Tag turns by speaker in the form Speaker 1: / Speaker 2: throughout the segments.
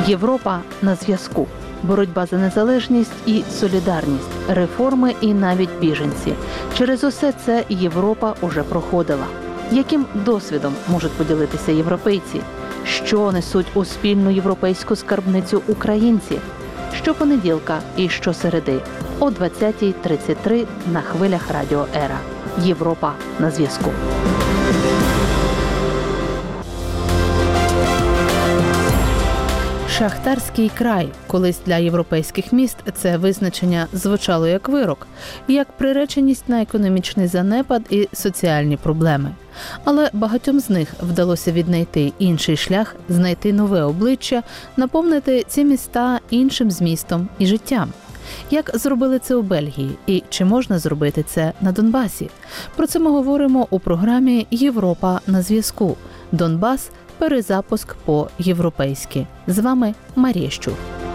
Speaker 1: Європа на зв'язку. Боротьба за незалежність і солідарність, реформи і навіть біженці. Через усе це Європа уже проходила. Яким досвідом можуть поділитися європейці? Що несуть у спільну європейську скарбницю українці? Щопонеділка і щосереди о 20:33 на хвилях Радіо Ера. Європа на зв'язку. Шахтарський край. Колись для європейських міст це визначення звучало як вирок, як приреченість на економічний занепад і соціальні проблеми. Але багатьом з них вдалося віднайти інший шлях, знайти нове обличчя, наповнити ці міста іншим змістом і життям. Як зробили це у Бельгії? І чи можна зробити це на Донбасі? Про це ми говоримо у програмі «Європа на зв'язку». Донбас – перезапуск по-європейськи. З вами Марія Щур.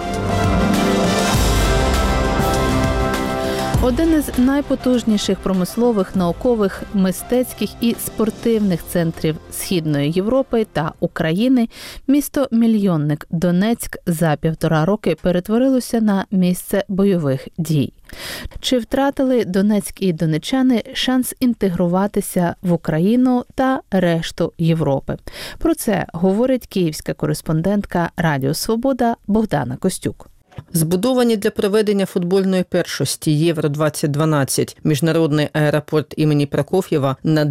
Speaker 1: Один із найпотужніших промислових, наукових, мистецьких і спортивних центрів Східної Європи та України, місто-мільйонник Донецьк за 1,5 роки перетворилося на місце бойових дій. Чи втратили Донецьк і донеччани шанс інтегруватися в Україну та решту Європи? Про це говорить київська кореспондентка Радіо Свобода Богдана Костюк.
Speaker 2: Збудовані для проведення футбольної першості Євро-2012 міжнародний аеропорт імені Прокоф'єва на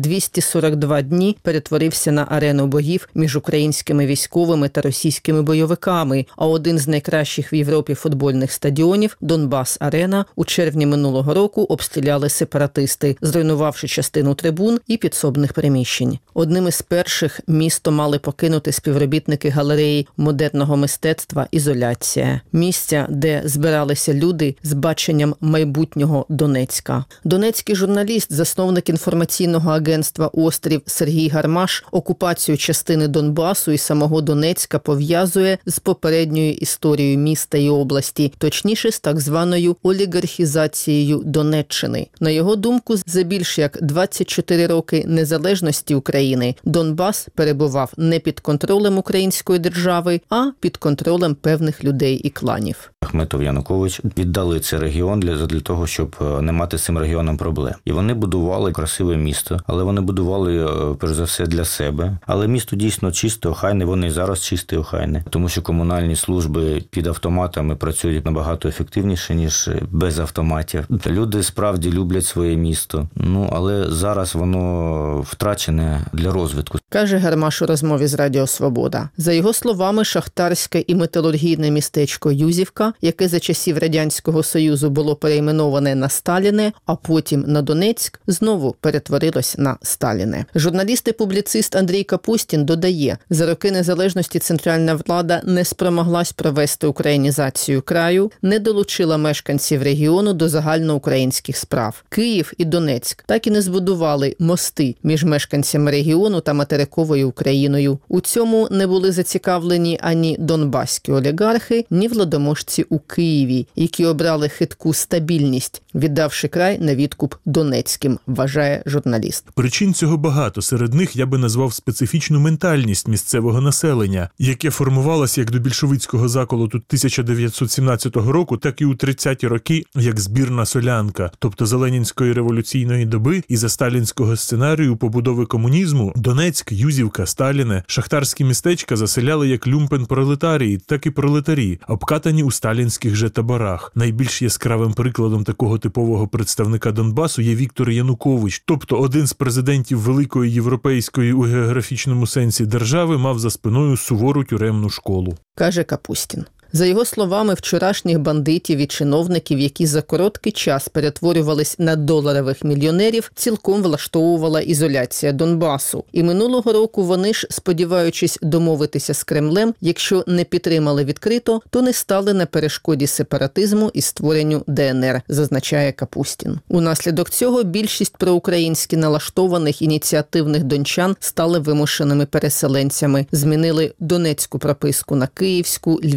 Speaker 2: 242 дні перетворився на арену боїв між українськими військовими та російськими бойовиками, а один з найкращих в Європі футбольних стадіонів – Донбас-арена у червні минулого року обстріляли сепаратисти, зруйнувавши частину трибун і підсобних приміщень. Одним із перших місто мали покинути співробітники галереї модерного мистецтва «Ізоляція». Місця, де збиралися люди з баченням майбутнього Донецька. Донецький журналіст, засновник інформаційного агентства «Острів» Сергій Гармаш окупацію частини Донбасу і самого Донецька пов'язує з попередньою історією міста і області, точніше з так званою олігархізацією Донеччини. На його думку, за більш як 24 роки незалежності України Донбас перебував не під контролем української держави, а під контролем певних людей і кланів.
Speaker 3: Ахметов, Янукович віддали цей регіон для того, щоб не мати з цим регіоном проблем. І вони будували красиве місто, але вони будували, перш за все, для себе. Але місто дійсно чисте, охайне, воно і зараз чисте, охайне. Тому що комунальні служби під автоматами працюють набагато ефективніше, ніж без автоматів. Люди справді люблять своє місто. Але зараз воно втрачене для розвитку.
Speaker 2: Каже Гармаш у розмові з Радіо Свобода. За його словами, шахтарське і металургійне містечко Юзівка, яке за часів Радянського Союзу було перейменоване на Сталіне, а потім на Донецьк, знову перетворилось на Сталіне. Журналіст і публіцист Андрій Капустін додає, за роки незалежності центральна влада не спромоглась провести українізацію краю, не долучила мешканців регіону до загальноукраїнських справ. Київ і Донецьк так і не збудували мости між мешканцями регіону та материковою Україною. У цьому не були зацікавлені ані донбаські олігархи, ні владоможці у Києві, які обрали хитку стабільність, віддавши край на відкуп донецьким, вважає журналіст.
Speaker 4: Причин цього багато. Серед них я би назвав специфічну ментальність місцевого населення, яке формувалося як до більшовицького заколоту 1917 року, так і у 30-ті роки як збірна солянка, тобто за ленінської революційної доби і за сталінського сценарію побудови комунізму Донецьк, Юзівка, Сталіне, шахтарські містечка заселяли як люмпен-пролетарії, так і пролетарі, обкатані у сталінських же таборах. Найбільш яскравим прикладом такого типового представника Донбасу є Віктор Янукович, тобто один з президентів великої європейської у географічному сенсі держави мав за спиною сувору тюремну школу.
Speaker 2: Каже Капустін. За його словами, вчорашніх бандитів і чиновників, які за короткий час перетворювались на доларових мільйонерів, цілком влаштовувала ізоляція Донбасу. І минулого року вони ж, сподіваючись домовитися з Кремлем, якщо не підтримали відкрито, то не стали на перешкоді сепаратизму і створенню ДНР, зазначає Капустін. Унаслідок цього більшість проукраїнськи налаштованих ініціативних дончан стали вимушеними переселенцями, змінили донецьку прописку на київську, львівську,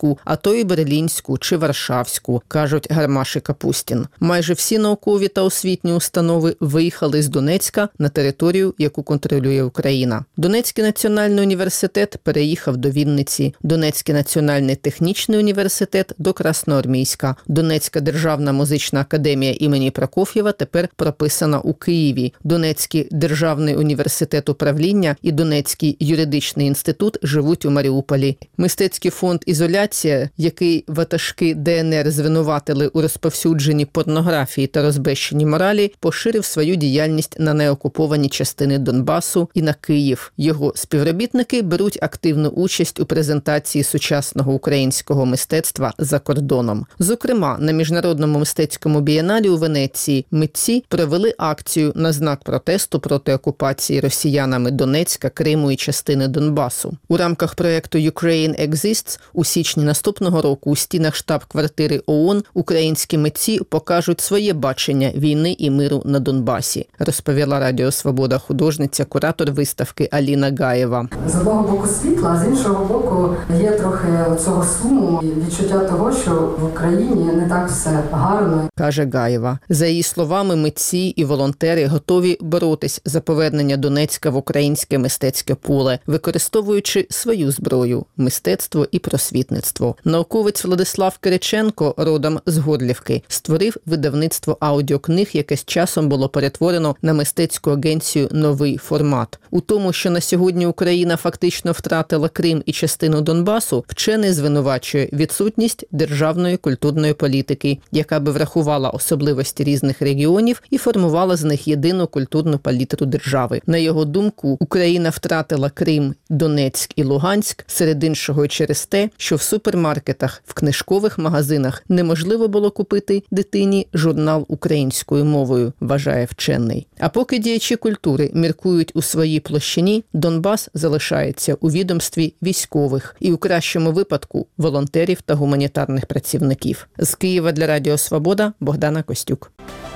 Speaker 2: Паризьку, а то і Берлінську чи Варшавську, кажуть Гармаш і Капустін. Майже всі наукові та освітні установи виїхали з Донецька на територію, яку контролює Україна. Донецький національний університет переїхав до Вінниці, Донецький національний технічний університет до Красноармійська, Донецька державна музична академія імені Прокоф'єва тепер прописана у Києві, Донецький державний університет управління і Донецький юридичний інститут живуть у Маріуполі. Мистецький фонд «Ізоляція», який ватажки ДНР звинуватили у розповсюдженні порнографії та розбещенні моралі, поширив свою діяльність на неокуповані частини Донбасу і на Київ. Його співробітники беруть активну участь у презентації сучасного українського мистецтва за кордоном. Зокрема, на Міжнародному мистецькому бієналі у Венеції митці провели акцію на знак протесту проти окупації росіянами Донецька, Криму і частини Донбасу. У рамках проєкту «Ukraine Exists» у січні наступного року у стінах штаб-квартири ООН українські митці покажуть своє бачення війни і миру на Донбасі, розповіла Радіо Свобода художниця, куратор виставки Аліна Гаєва.
Speaker 5: З одного боку світла, а з іншого боку є трохи цього суму і відчуття того, що в Україні не так все гарно,
Speaker 2: каже Гаєва. За її словами, митці і волонтери готові боротись за повернення Донецька в українське мистецьке поле, використовуючи свою зброю – мистецтво і просвітництво. Науковець Владислав Кириченко, родом з Горлівки, створив видавництво аудіокниг, яке з часом було перетворено на мистецьку агенцію «Новий формат». У тому, що на сьогодні Україна фактично втратила Крим і частину Донбасу, вчений звинувачує відсутність державної культурної політики, яка би врахувала особливості різних регіонів і формувала з них єдину культурну палітру держави. На його думку, Україна втратила Крим, Донецьк і Луганськ, серед іншого через те, що в супермаркетах, в книжкових магазинах неможливо було купити дитині журнал українською мовою, вважає вчений. А поки діячі культури міркують у своїй площині, Донбас залишається у відомстві військових і, у кращому випадку, волонтерів та гуманітарних працівників. З Києва для Радіо Свобода Богдана Костюк.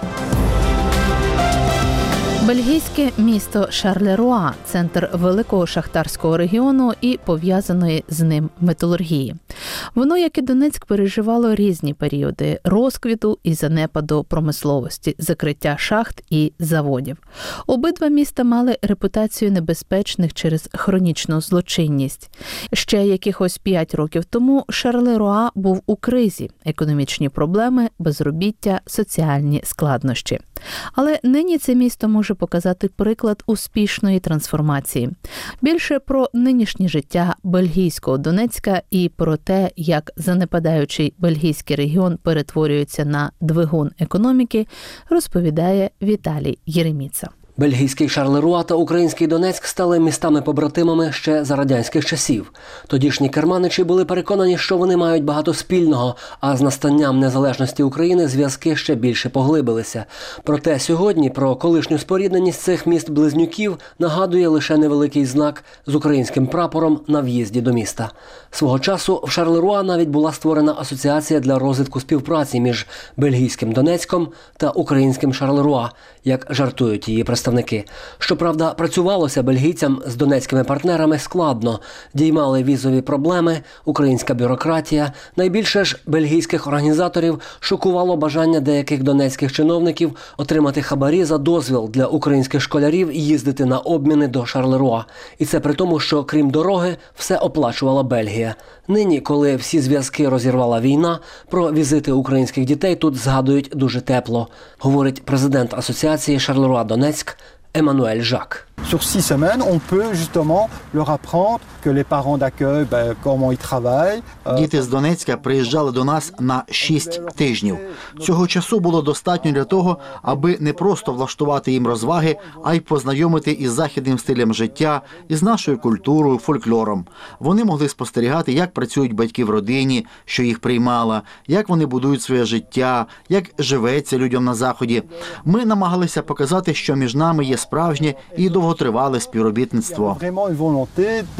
Speaker 1: Бельгійське місто Шарлеруа – центр великого шахтарського регіону і пов'язаної з ним металургії. Воно, як і Донецьк, переживало різні періоди розквіту і занепаду промисловості, закриття шахт і заводів. Обидва міста мали репутацію небезпечних через хронічну злочинність. Ще якихось 5 років тому Шарлеруа був у кризі – економічні проблеми, безробіття, соціальні складнощі. Але нині це місто може показати приклад успішної трансформації. Більше про нинішнє життя бельгійського Донецька і про те, як занепадаючий бельгійський регіон перетворюється на двигун економіки, розповідає Віталій Єреміца.
Speaker 6: Бельгійський Шарлеруа та український Донецьк стали містами-побратимами ще за радянських часів. Тодішні керманичі були переконані, що вони мають багато спільного, а з настанням незалежності України зв'язки ще більше поглибилися. Проте сьогодні про колишню спорідненість цих міст-близнюків нагадує лише невеликий знак з українським прапором на в'їзді до міста. Свого часу в Шарлеруа навіть була створена асоціація для розвитку співпраці між бельгійським Донецьком та українським Шарлеруа, як жартують її представники. Щоправда, працювалося бельгійцям з донецькими партнерами складно. Діймали візові проблеми, українська бюрократія. Найбільше ж бельгійських організаторів шокувало бажання деяких донецьких чиновників отримати хабарі за дозвіл для українських школярів їздити на обміни до Шарлеруа. І це при тому, що крім дороги, все оплачувала Бельгія. Нині, коли всі зв'язки розірвала війна, про візити українських дітей тут згадують дуже тепло, говорить президент асоціації Шарлеруа-Донецьк Еммануель Жак.
Speaker 7: Sur 6 semaines, on peut justement leur apprendre que les parents d'accueil, comment ils travaillent.
Speaker 8: Діти з Донецька приїжджали до нас на 6 тижнів. Цього часу було достатньо для того, аби не просто влаштувати їм розваги, а й познайомити із західним стилем життя, із нашою культурою, фольклором. Вони могли спостерігати, як працюють батьки в родині, що їх приймала, як вони будують своє життя, як живеться людям на Заході. Ми намагалися показати, що між нами є справжнє і довготривале співробітництво.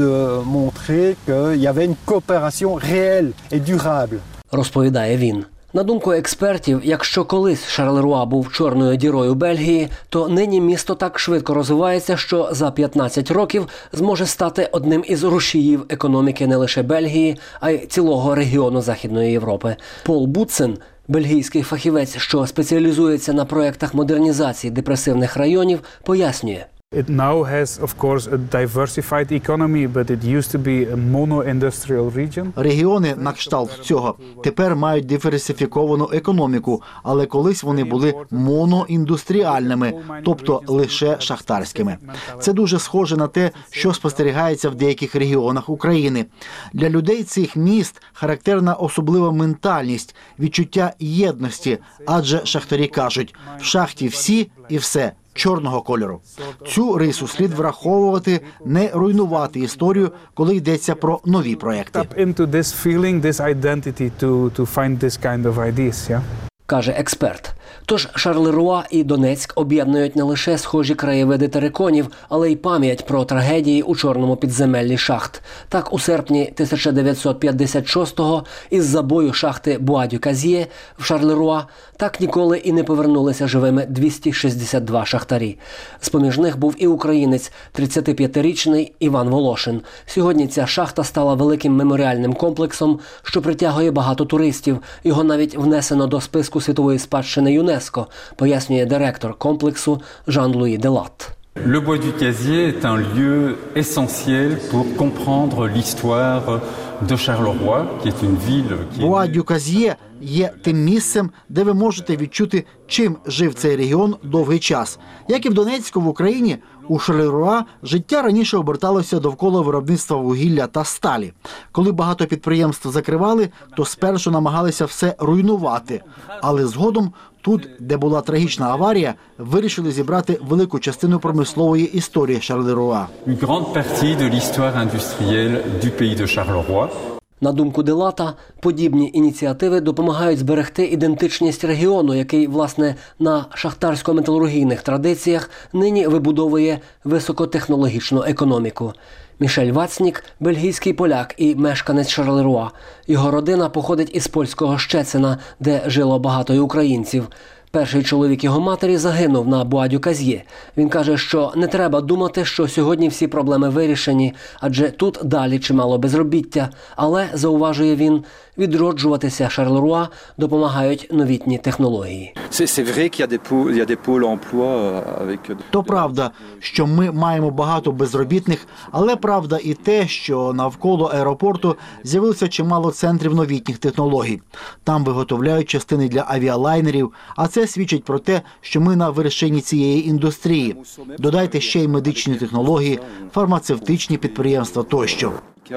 Speaker 6: Розповідає він. На думку експертів, якщо колись Шарлеруа був чорною дірою Бельгії, то нині місто так швидко розвивається, що за 15 років зможе стати одним із рушіїв економіки не лише Бельгії, а й цілого регіону Західної Європи. Пол Буцен, бельгійський фахівець, що спеціалізується на проєктах модернізації депресивних районів, пояснює.
Speaker 9: It now has, of course, a diversified economy, but it used to be a mono-industrial region.
Speaker 8: Регіони на кшталт цього тепер мають диверсифіковану економіку, але колись вони були моноіндустріальними, тобто лише шахтарськими. Це дуже схоже на те, що спостерігається в деяких регіонах України. Для людей цих міст характерна особлива ментальність, відчуття єдності, адже шахтарі кажуть, в шахті всі і все чорного кольору. Цю рису слід враховувати, не руйнувати історію, коли йдеться про нові проекти.
Speaker 6: Каже експерт. Тож Шарлеруа і Донецьк об'єднують не лише схожі краєвиди териконів, але й пам'ять про трагедії у чорному підземеллі шахт. Так, у серпні 1956-го із забою шахти Буа-дю-Казьє в Шарлеруа так ніколи і не повернулися живими 262 шахтарі. З-поміж них був і українець, 35-річний Іван Волошин. Сьогодні ця шахта стала великим меморіальним комплексом, що притягує багато туристів. Його навіть внесено до списку світової спадщини ЮНЕСКО, пояснює директор комплексу Жан-Луї Делат.
Speaker 10: Le Bois du Casier est un lieu essentiel pour comprendre l'histoire de Charleroi, qui est une ville qui est...
Speaker 8: Буа-дю-Казьє є тим місцем, де ви можете відчути, чим жив цей регіон довгий час. Як і в Донецьку, в Україні, у Шарлеруа життя раніше оберталося довкола виробництва вугілля та сталі. Коли багато підприємств закривали, то спершу намагалися все руйнувати. Але згодом тут, де була трагічна аварія, вирішили зібрати велику частину промислової історії Шарлеруа.
Speaker 10: Une grande partie de l'histoire industrielle du pays de Charleroi.
Speaker 6: На думку Делата, подібні ініціативи допомагають зберегти ідентичність регіону, який, власне, на шахтарсько-металургійних традиціях нині вибудовує високотехнологічну економіку. Мішель Вацнік – бельгійський поляк і мешканець Шарлеруа. Його родина походить із польського Щецина, де жило багато й українців. Перший чоловік його матері загинув на Буа-дю-Казьє. Він каже, що не треба думати, що сьогодні всі проблеми вирішені, адже тут далі чимало безробіття. Але, зауважує він, відроджуватися Шарлеруа допомагають новітні технології.
Speaker 8: То правда, що ми маємо багато безробітних, але правда і те, що навколо аеропорту з'явилося чимало центрів новітніх технологій. Там виготовляють частини для авіалайнерів, а це свідчить про те, що ми на вершині цієї індустрії. Додайте ще й медичні технології, фармацевтичні підприємства тощо.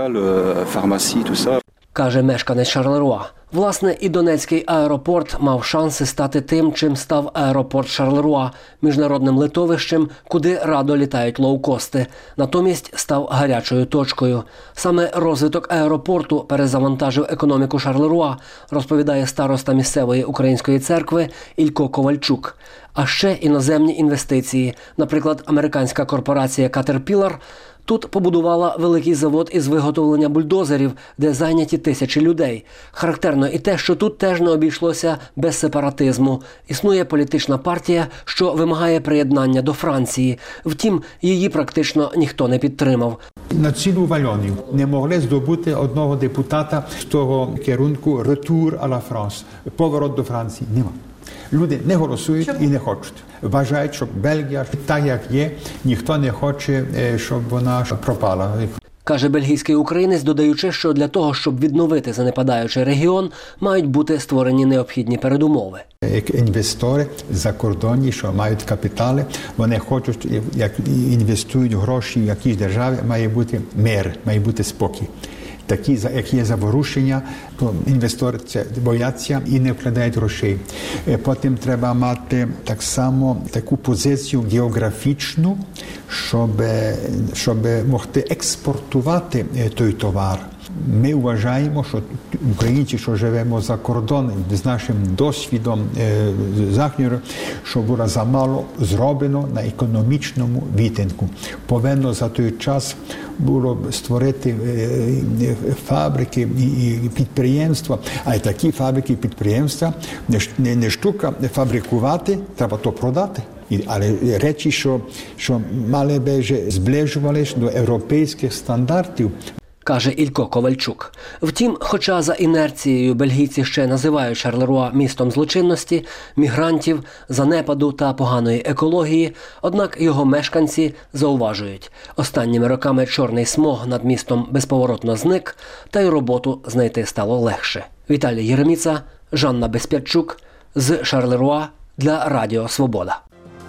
Speaker 6: Каже мешканець Шарлеруа. Власне, і Донецький аеропорт мав шанси стати тим, чим став аеропорт Шарлеруа – міжнародним литовищем, куди радо літають лоукости. Натомість став гарячою точкою. Саме розвиток аеропорту перезавантажив економіку Шарлеруа, розповідає староста місцевої української церкви Ілько Ковальчук. А ще іноземні інвестиції. Наприклад, американська корпорація Caterpillar тут побудувала великий завод із виготовлення бульдозерів, де зайняті тисячі людей. Характерно і те, що тут теж не обійшлося без сепаратизму. Існує політична партія, що вимагає приєднання до Франції. Втім, її практично ніхто не підтримав.
Speaker 11: На цілу Вальонію не могли здобути одного депутата з того керунку «Retour à la France» – «Поворот до Франції». Нема. Люди не голосують і не хочуть. Вважають, що Бельгія так, як є, ніхто не хоче, щоб вона пропала.
Speaker 6: Каже бельгійський українець, додаючи, що для того, щоб відновити занепадаючий регіон, мають бути створені необхідні передумови.
Speaker 11: Як інвестори закордонні, що мають капітали, вони хочуть, як інвестують гроші в якійсь державі, має бути мир, має бути спокій. Такі, як є заворушення, то інвестори це бояться і не вкладають грошей. Потім треба мати так само таку позицію географічну, щоб могти експортувати той товар. ми вважаємо, що українці, що живемо за кордоном, з нашим досвідом західного, що було замало зроблено на економічному відтинку. Повинно за той час було створити фабрики і підприємства, а й такі фабрики і підприємства не штука фабрикувати, треба то продати. Але речі, що мали би зближувалися до європейських стандартів.
Speaker 6: Каже Ілько Ковальчук. Втім, хоча за інерцією бельгійці ще називають Шарлеруа містом злочинності, мігрантів, занепаду та поганої екології, однак його мешканці зауважують. Останніми роками чорний смог над містом безповоротно зник, та й роботу знайти стало легше. Віталій Єреміца, Жанна Безпятчук з Шарлеруа для Радіо Свобода.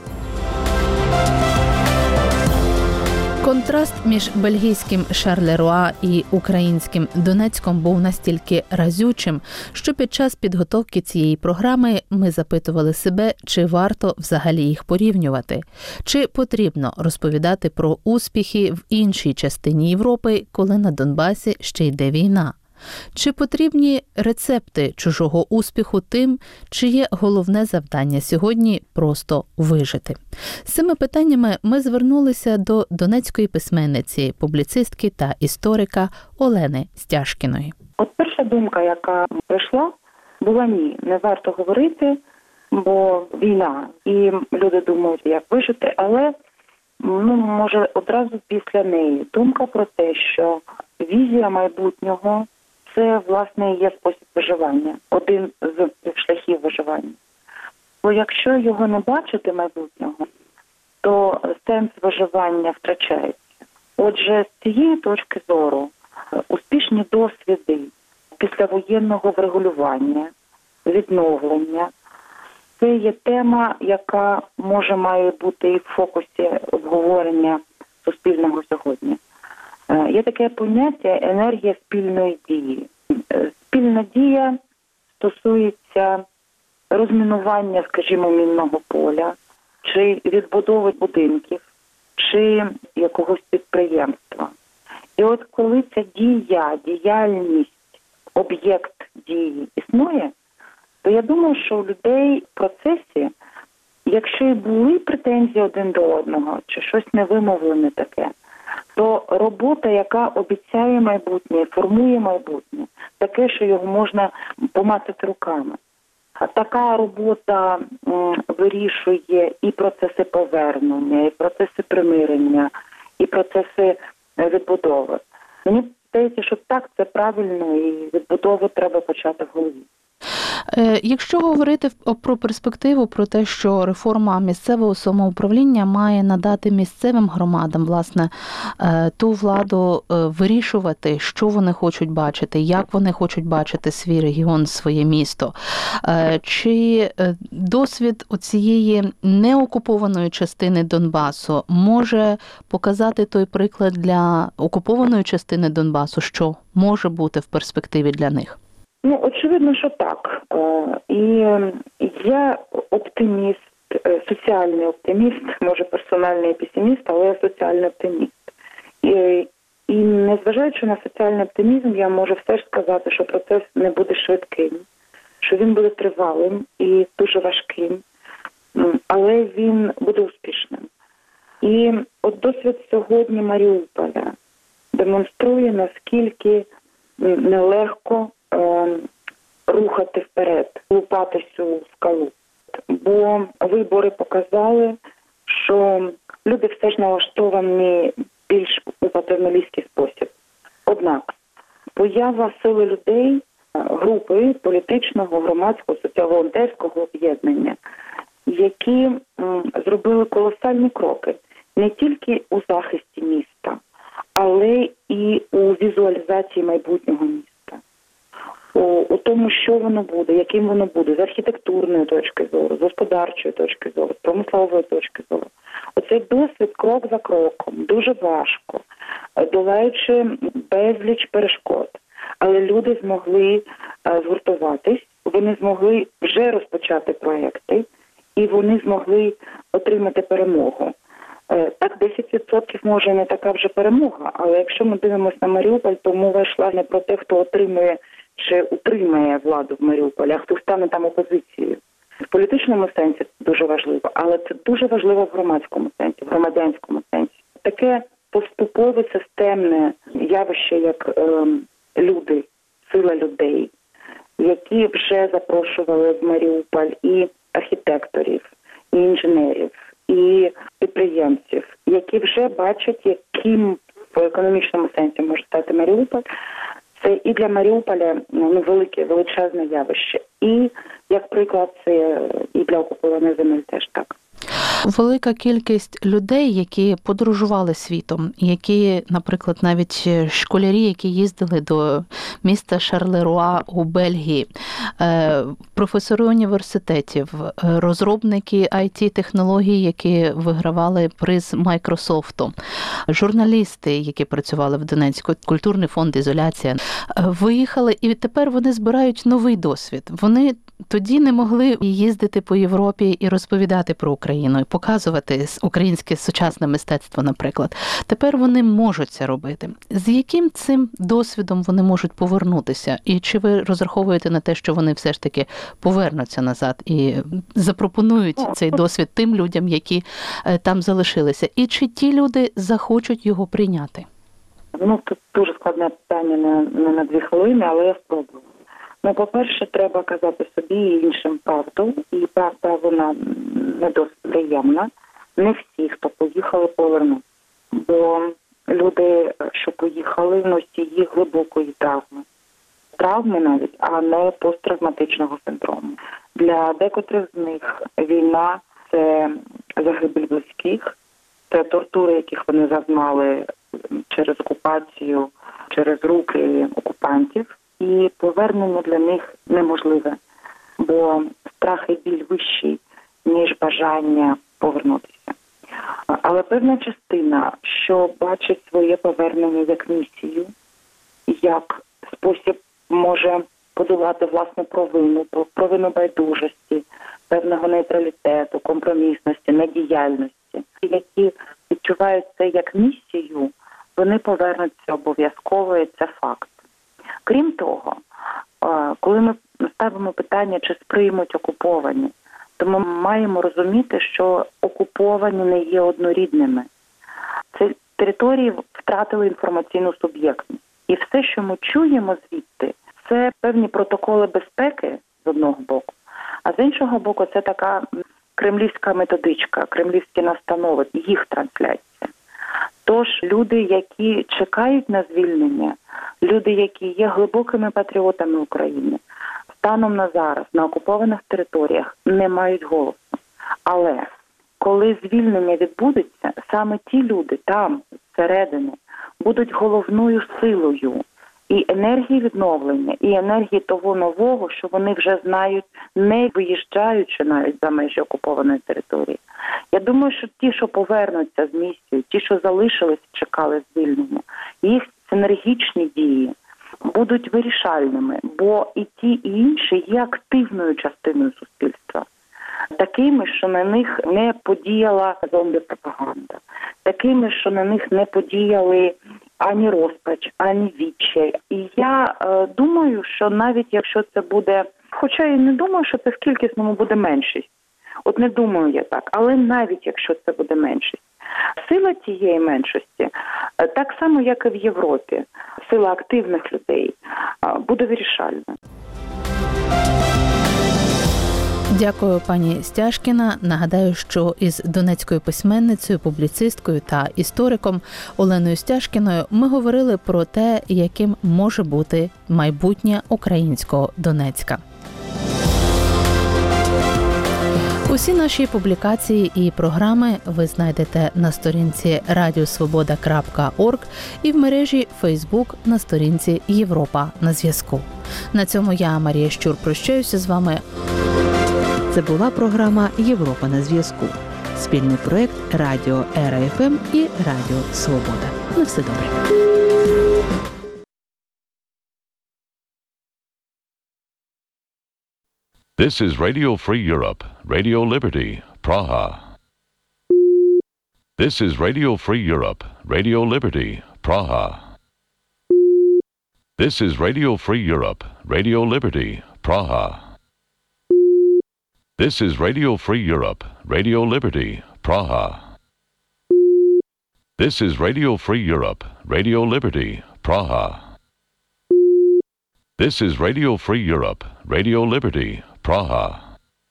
Speaker 1: Контраст між бельгійським Шарлеруа і українським Донецьком був настільки разючим, що під час підготовки цієї програми ми запитували себе, чи варто взагалі їх порівнювати, чи потрібно розповідати про успіхи в іншій частині Європи, коли на Донбасі ще йде війна. Чи потрібні рецепти чужого успіху тим, чиє головне завдання сьогодні – просто вижити? З цими питаннями ми звернулися до донецької письменниці, публіцистки та історика Олени Стяжкіної.
Speaker 12: От перша думка, яка прийшла, була ні, не варто говорити, бо війна. І люди думають, як вижити, але може одразу після неї думка про те, що візія майбутнього – це, власне, є спосіб виживання, один з шляхів виживання. Бо якщо його не бачити майбутнього, то сенс виживання втрачається. Отже, з цієї точки зору успішні досвіди післявоєнного врегулювання, відновлення – це є тема, яка має бути і в фокусі обговорення суспільного сьогодні. Є таке поняття енергія спільної дії. Спільна дія стосується розмінування, скажімо, мінного поля, чи відбудови будинків, чи якогось підприємства. І от коли ця діяльність, об'єкт дії існує, то я думаю, що у людей в процесі, якщо і були претензії один до одного, чи щось невимовлене таке, то робота, яка обіцяє майбутнє, формує майбутнє, таке, що його можна помацати руками. Така робота вирішує і процеси повернення, і процеси примирення, і процеси відбудови. Мені здається, що так, це правильно, і відбудову треба почати в голові.
Speaker 1: Якщо говорити про перспективу, про те, що реформа місцевого самоуправління має надати місцевим громадам, власне, ту владу вирішувати, що вони хочуть бачити, як вони хочуть бачити свій регіон, своє місто, чи досвід оцієї неокупованої частини Донбасу може показати той приклад для окупованої частини Донбасу, що може бути в перспективі для них?
Speaker 12: Очевидно, що так. І я оптиміст, соціальний оптиміст, може персональний песиміст, але я соціальний оптиміст. І незважаючи на соціальний оптимізм, я можу все ж сказати, що процес не буде швидким, що він буде тривалим і дуже важким, але він буде успішним. І от досвід сьогодні Маріуполя демонструє, наскільки нелегко рухати вперед, лупатись у скалу. Бо вибори показали, що люди все ж налаштовані більш у патерналістський спосіб. Однак, поява сили людей, групи політичного, громадського, соціально-волонтерського об'єднання, які зробили колосальні кроки не тільки у захисті міста, але і у візуалізації майбутнього міста. У тому, що воно буде, яким воно буде, з архітектурної точки зору, з господарчої точки зору, з промислової точки зору. Оцей досвід крок за кроком, дуже важко, долаючи безліч перешкод. Але люди змогли згуртуватись, вони змогли вже розпочати проекти, і вони змогли отримати перемогу. Так, 10% може не така вже перемога, але якщо ми дивимося на Маріуполь, то мова йшла не про те, хто отримує чи утримає владу в Маріуполі, а хто стане там опозицією. В політичному сенсі це дуже важливо, але це дуже важливо в громадському сенсі, в громадянському сенсі. Таке поступове системне явище, як люди, сила людей, які вже запрошували в Маріуполь і архітекторів, і інженерів, і підприємців, які вже бачать, яким в економічному сенсі може стати Маріуполь. Це і для Маріуполя велике, величезне явище. І, як приклад, це і для окупованих земель теж так.
Speaker 1: Велика кількість людей, які подорожували світом, які, наприклад, навіть школярі, які їздили до міста Шарлеруа у Бельгії, професори університетів, розробники IT-технологій, які вигравали приз Майкрософту, журналісти, які працювали в Донецьку, культурний фонд «Ізоляція», виїхали, і тепер вони збирають новий досвід. Вони тоді не могли їздити по Європі і розповідати про Україну, і показувати українське сучасне мистецтво, наприклад. Тепер вони можуть це робити. З яким цим досвідом вони можуть повернутися? І чи ви розраховуєте на те, що вони все ж таки повернуться назад і запропонують цей досвід тим людям, які там залишилися? І чи ті люди захочуть його прийняти?
Speaker 12: Тут дуже складне питання не на 2 хвилини, але я спробую. По-перше, треба казати собі і іншим правду. І правда, вона не досить приємна. Не всі, хто поїхали, повернуться. Бо люди, що поїхали, носії глибокої травми. Травми навіть, а не посттравматичного синдрому. Для декотрих з них війна – це загибель близьких, це тортури, яких вони зазнали через окупацію, через руки окупантів. І повернення для них неможливе, бо страх і біль вищий, ніж бажання повернутися. Але певна частина, що бачить своє повернення як місію, як спосіб може подолати власну провину байдужості, певного нейтралітету, компромісності, недіяльності, які відчувають це як місію, вони повернуться обов'язково, і це факт. Крім того, коли ми ставимо питання, чи сприймуть окуповані, то ми маємо розуміти, що окуповані не є однорідними. Ці території втратили інформаційну суб'єктність. І все, що ми чуємо звідти, це певні протоколи безпеки з одного боку, а з іншого боку це така кремлівська методичка, кремлівські настанови, їх трансляція. Тож люди, які чекають на звільнення, люди, які є глибокими патріотами України, станом на зараз на окупованих територіях не мають голосу. Але коли звільнення відбудеться, саме ті люди там, зсередини, будуть головною силою і енергії відновлення, і енергії того нового, що вони вже знають, не виїжджаючи навіть за межі окупованої території. Я думаю, що ті, що повернуться з місією, ті, що залишились, чекали звільнення, їх синергічні дії будуть вирішальними, бо і ті, і інші є активною частиною суспільства. Такими, що на них не подіяла зомбі-пропаганда. Такими, що на них не подіяли ані розпач, ані відчай. І я думаю, що навіть якщо це буде, хоча я не думаю, що це в кількісному буде меншість. От не думаю я так, але навіть якщо це буде меншість, сила тієї меншості, так само, як і в Європі, сила активних людей, буде вирішальною.
Speaker 1: Дякую, пані Стяжкіна. Нагадаю, що із донецькою письменницею, публіцисткою та істориком Оленою Стяжкіною ми говорили про те, яким може бути майбутнє українського Донецька. Усі наші публікації і програми ви знайдете на сторінці radiosvoboda.org і в мережі Facebook на сторінці Європа на зв'язку. На цьому я, Марія Щур, прощаюся з вами. Це була програма «Європа на зв'язку». Спільний проєкт Радіо ЕРА-ФМ і Радіо Свобода. На все добре.
Speaker 13: This is Radio Free Europe, Radio Liberty, Praha. This is Radio Free Europe, Radio Liberty, Praha. This is Radio Free Europe, Radio Liberty, Praha. This is Radio Free Europe, Radio Liberty, Praha. This is Radio Free Europe, Radio Liberty, Praha. This is Radio Free Europe, Radio Liberty, Praha.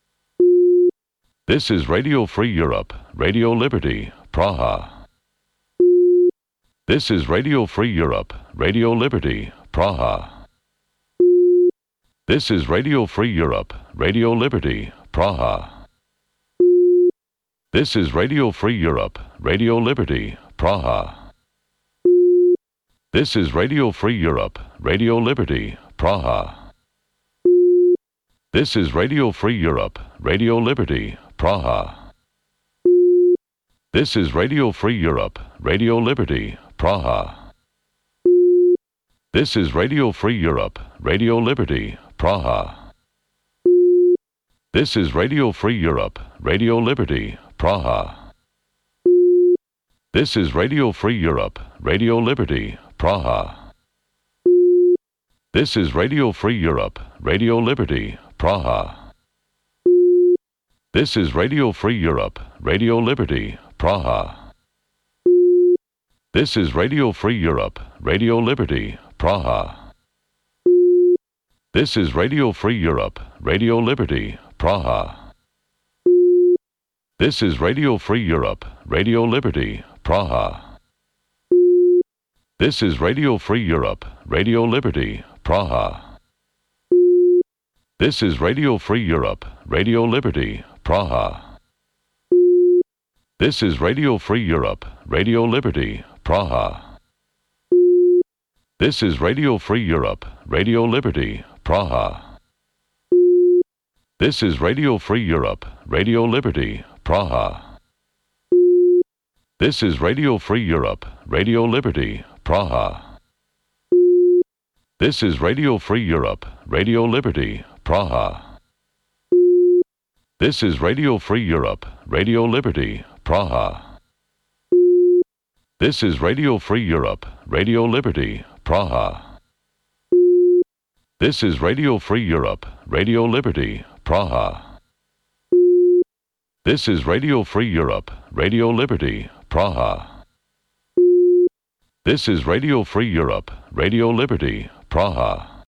Speaker 13: This is Radio Free Europe, Radio Liberty, Praha. This is Radio Free Europe, Radio Liberty, Praha. This is Radio Free Europe, Radio Liberty, Praha. This is Radio Free Europe, Radio Liberty, Praha. This is Radio Free Europe, Radio Liberty, Praha. This is Radio Free Europe, Radio Liberty, Praha. This is Radio Free Europe, Radio Liberty, Praha. This is Radio Free Europe, Radio Liberty, Praha. This is Radio Free Europe, Radio Liberty, Praha. This is Radio Free Europe, Radio Liberty, Praha. This is Radio Free Europe, Radio Liberty, Praha. This is Radio Free Europe, Radio Liberty, Praha. This is Radio Free Europe, Radio Liberty, Praha. This is Radio Free Europe, Radio Liberty, Praha. This is Radio Free Europe, Radio Liberty, Praha. This is Radio Free Europe, Radio Liberty, Praha. This is Radio Free Europe, Radio Liberty, Praha. This is Radio Free Europe, Radio Liberty, Praha. This is Radio Free Europe, Radio Liberty, Praha. This is Radio Free Europe, Radio Liberty, Praha. This is Radio Free Europe, Radio Liberty, Praha. This is Radio Free Europe, Radio Liberty, Praha. This is Radio Free Europe, Radio Liberty, Praha. This is Radio Free Europe, Radio Liberty, Praha. This is Radio Free Europe, Radio Liberty, Praha. This is Radio Free Europe, Radio Liberty, Praha. This is Radio Free Europe, Radio Liberty, Praha.